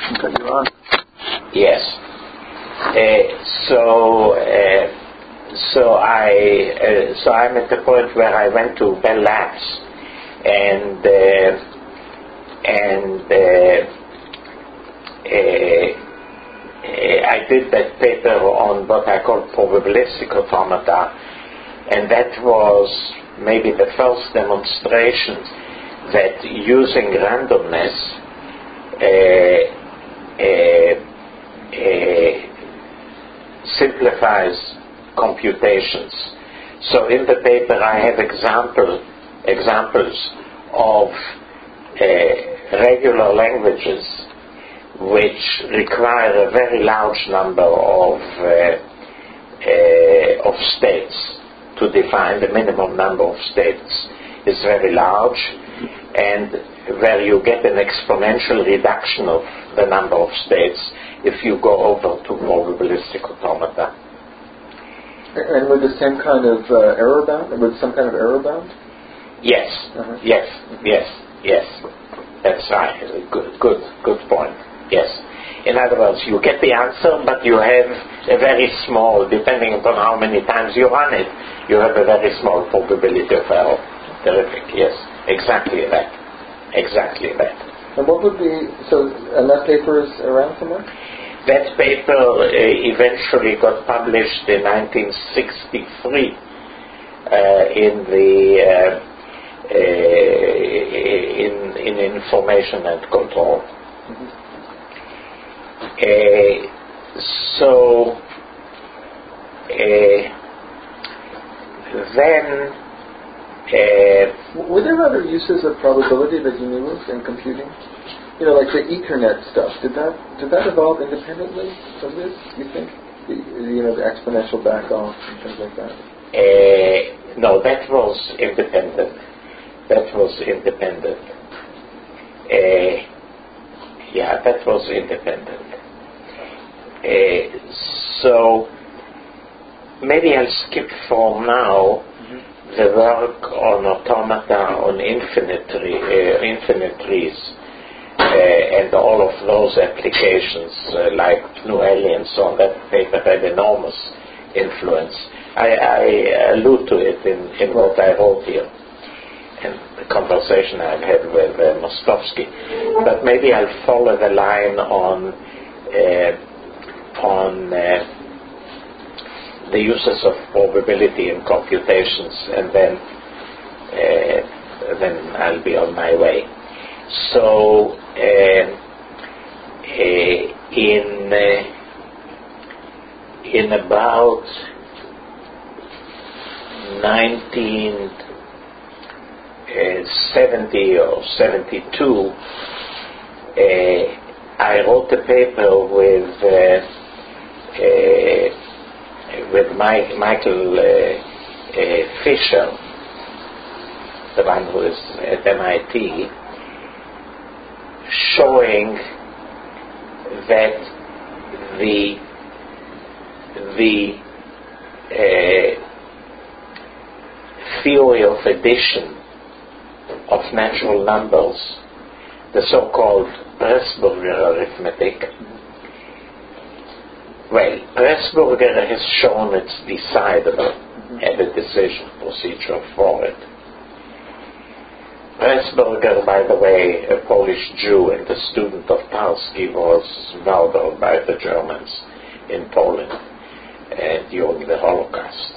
Okay, you're on. Yes. So I'm at the point where I went to Bell Labs, and I did that paper on what I call probabilistic automata, and that was maybe the first demonstration that using randomness simplifies computations. So in the paper I have examples of regular languages which require a very large number of states to define. The minimum number of states is very large, and where you get an exponential reduction of the number of states if you go over to probabilistic automata. And with the same kind of error bound? With some kind of error bound? Yes, yes. That's right. Good point. Yes. In other words, you get the answer, but you have a very small, depending upon how many times you run it, you have a very small probability of error. Terrific. Yes. Exactly that. And what would be, and that paper is around somewhere? That paper eventually got published in 1963 in Information and Control. Were there other uses of probability that you knew of in computing? You know, like the Ethernet stuff. Did that evolve independently from this, you think? The exponential back off and things like that? No, that was independent. That was independent. So maybe I'll skip for now the work on automata on infinite trees and all of those applications like GNU-ELI and so on. That paper had enormous influence. I allude to it in what I wrote here and the conversation I've had with Mostovsky. But maybe I'll follow the line on the uses of probability in computations, and then I'll be on my way. So in about 1970 or 72, I wrote a paper with Michael Fisher, the one who is at MIT, showing that the theory of addition of natural numbers, the so-called Pressburger arithmetic. Well, Pressburger has shown it's decidable, and a decision procedure for it. Pressburger, by the way, a Polish Jew and a student of Tarski, was murdered by the Germans in Poland during the Holocaust.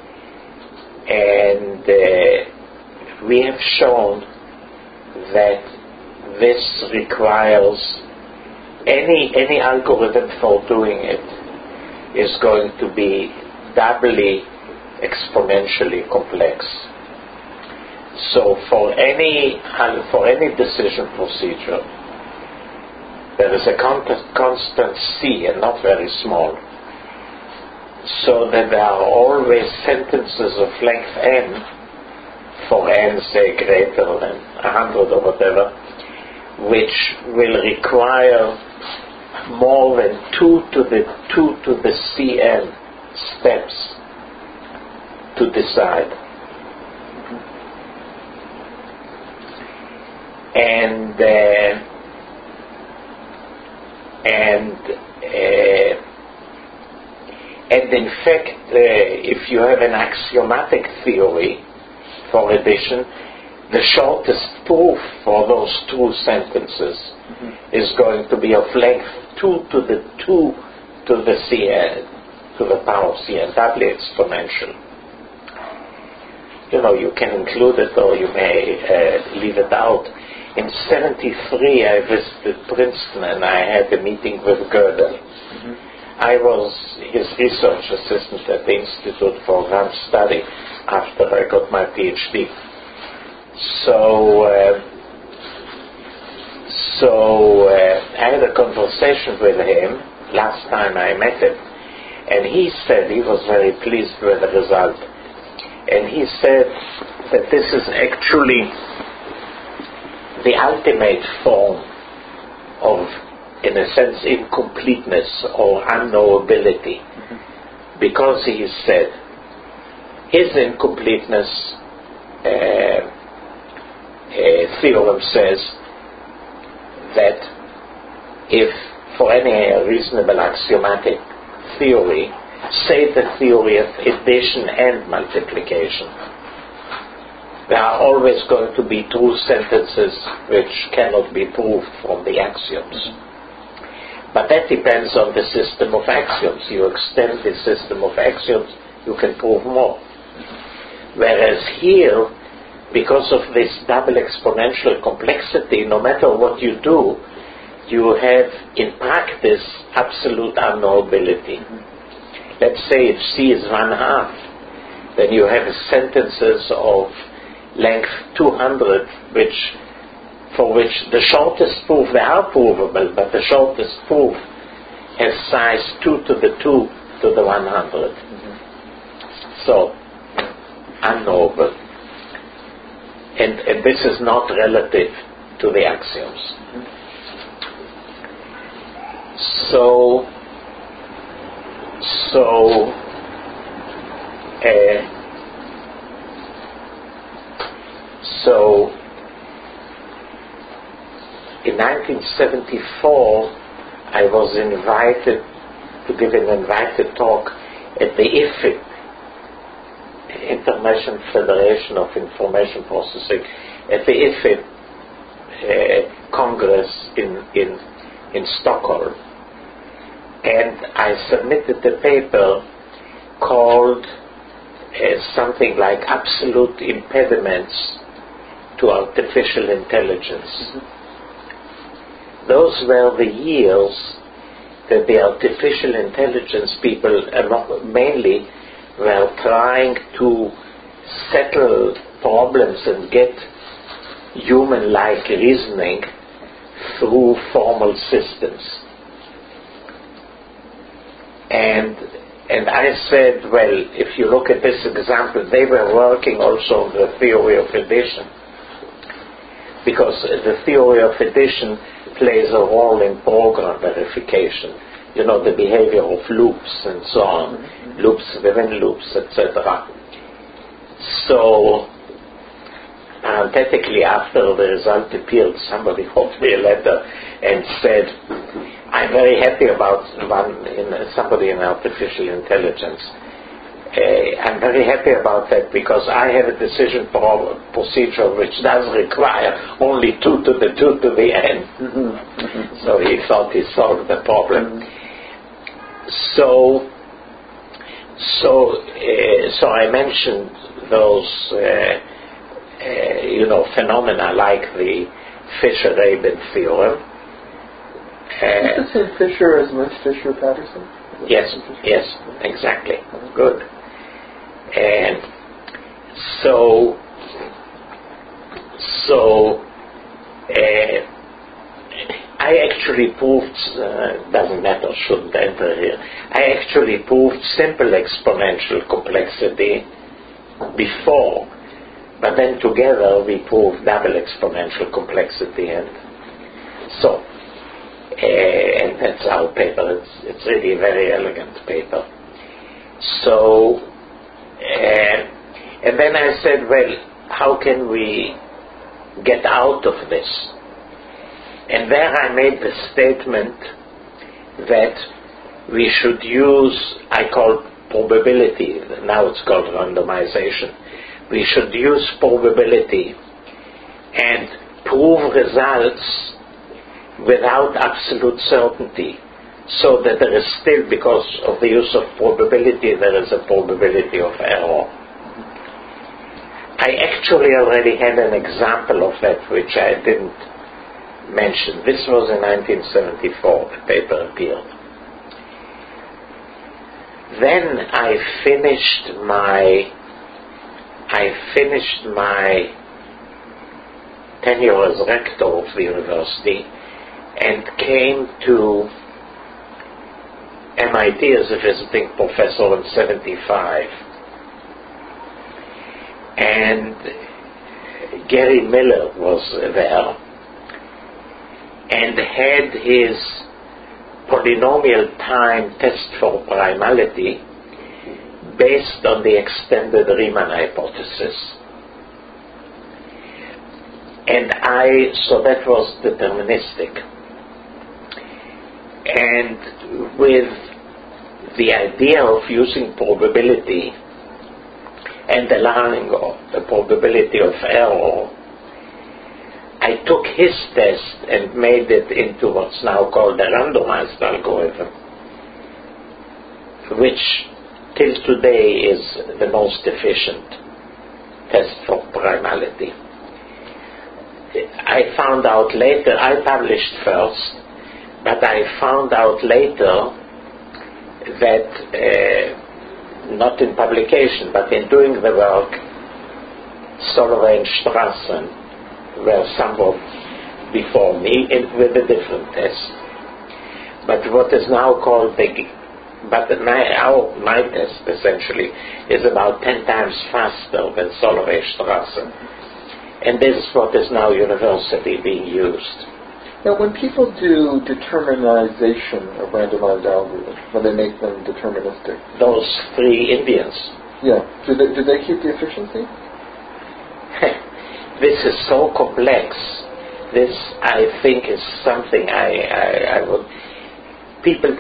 And we have shown that this requires any algorithm for doing it is going to be doubly exponentially complex. So for any decision procedure, there is a constant C, and not very small, so that there are always sentences of length n, for n say greater than 100 or whatever, which will require more than 2 to the cn steps to decide. And in fact, if you have an axiomatic theory for addition, the shortest proof for those two sentences is going to be of length 2 to the 2 to the cn, to the power of cn, doubly exponential. You know, you can include it or you may leave it out. In 1973, I visited Princeton and I had a meeting with Gödel. I was his research assistant at the Institute for Advanced Study after I got my PhD. So I had a conversation with him last time I met him, and he said he was very pleased with the result. And he said that this is actually the ultimate form of, in a sense, incompleteness or unknowability. Because he said his incompleteness theorem says that if for any reasonable axiomatic theory, say the theory of addition and multiplication, there are always going to be true sentences which cannot be proved from the axioms. But that depends on the system of axioms. You extend the system of axioms, you can prove more. Whereas here, because of this double exponential complexity, no matter what you do, you have in practice absolute unknowability. Let's say if C is 1/2, then you have sentences of length 200, for which the shortest proof, they are provable, but the shortest proof has size 2 to the 2 to the 100. So, unknowable. And this is not relative to the axioms. So in 1974, I was invited to give an invited talk at the IFIP, International Federation of Information Processing, at the IFIP Congress in Stockholm. And I submitted a paper called something like Absolute Impediments to Artificial Intelligence. Those were the years that the artificial intelligence people mainly were trying to settle problems and get human-like reasoning through formal systems. And I said, well, if you look at this example, they were working also on the theory of addition, because the theory of addition plays a role in program verification. You know, the behavior of loops and so on, loops within loops, etc. So, parenthetically, after the result appeared, somebody wrote me a letter and said, I'm very happy about somebody in artificial intelligence. I'm very happy about that because I have a decision procedure which does require only 2 to the 2 to the n. So he thought he solved the problem. So I mentioned those phenomena like the Fisher-Rabin theorem. Is it the same Fisher as Lynch Fisher-Patterson? Yes, exactly. Good. And so I actually proved, doesn't matter, shouldn't enter here, I actually proved simple exponential complexity before, but then together we proved double exponential complexity, and so and that's our paper. It's really a very elegant paper. So, and then I said, well, how can we get out of this? And there I made the statement that we should use, I call probability, now it's called randomization. We should use probability and prove results without absolute certainty, so that there is still, because of the use of probability, there is a probability of error. I actually already had an example of that which I didn't mention. This was in 1974, the paper appeared. Then I finished my tenure as rector of the university and came to MIT as a visiting professor in 75. And Gary Miller was there and had his polynomial time test for primality based on the extended Riemann hypothesis. And so that was deterministic. And with the idea of using probability and allowing the probability of error, I took his test and made it into what's now called a randomized algorithm, which till today is the most efficient test for primality. I found out later, I published first, but I found out later that, not in publication, but in doing the work, Soloway and Strassen were somewhat before me with a different test. But what is now called my test essentially is about 10 times faster than Soloway Strassen. And this is what is now universally being used. Now, when people do determinization of randomized algorithms, when they make them deterministic, those three Indians. Yeah. Do they keep the efficiency? This is so complex. This, I think, is something I would. People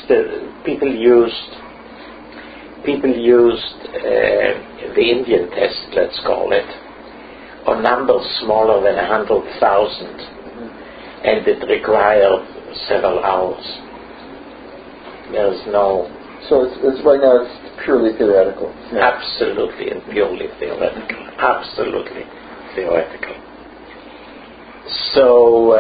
used the Indian test, let's call it, on numbers smaller than 100,000, and it required several hours. There's no. So it's right now it's purely theoretical. Yeah. Absolutely and purely theoretical. Absolutely theoretical. So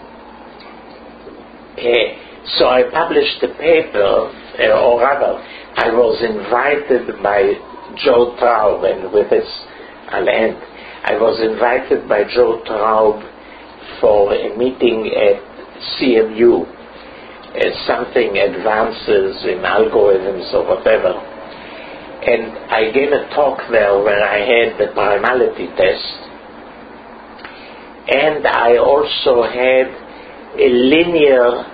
I published a paper, or rather, I was invited by Joe Traub, and with this I'll end. I was invited by Joe Traub for a meeting at CMU, something advances in algorithms or whatever. And I gave a talk there where I had the primality test, and I also had a linear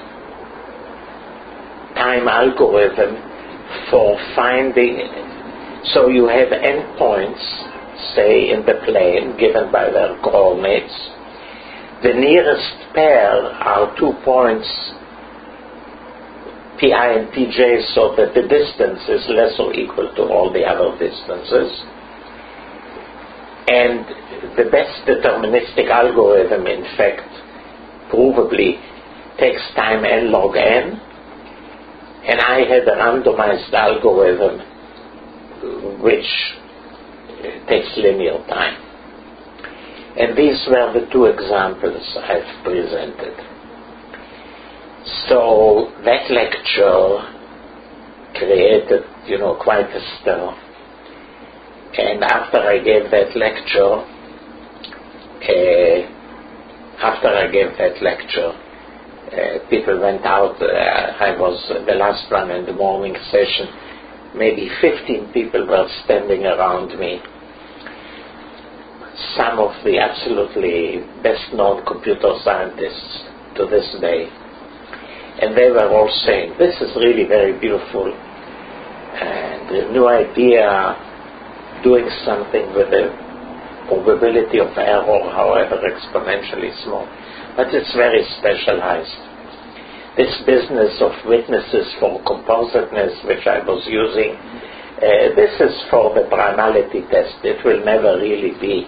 time algorithm for finding. So you have endpoints, say, in the plane given by their coordinates. The nearest pair are 2 points, pi and tj, so that the distance is less or equal to all the other distances. And the best deterministic algorithm, in fact, provably takes time n log n, and I had a randomized algorithm which takes linear time. And these were the two examples I've presented. So that lecture created, quite a stir. And after I gave that lecture, people went out. I was the last one in the morning session. Maybe 15 people were standing around me. Some of the absolutely best-known computer scientists to this day. And they were all saying, this is really very beautiful. And a new idea, doing something with a probability of error, however exponentially small. But it's very specialized. this business of witnesses for compositeness, which I was using, this is for the primality test. It will never really be,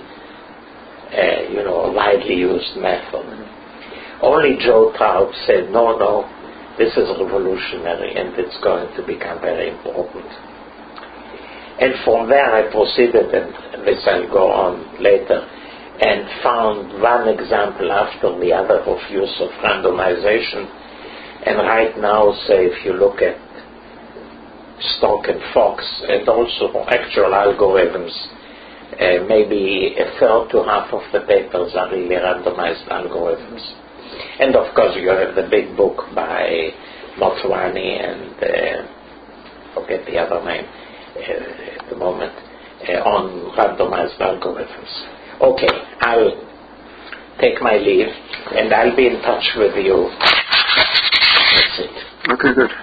a widely used method. Only Joe Traub said, no, this is revolutionary and it's going to become very important. And from there I proceeded, and this I'll go on later, and found one example after the other of use of randomization. And right now, say, if you look at Stock and Fox, and also actual algorithms, maybe a third to half of the papers are really randomized algorithms. And of course, you have the big book by Motwani and forget the other name at the moment on randomized algorithms. Okay, I'll take my leave, and I'll be in touch with you. That's it. Okay, good.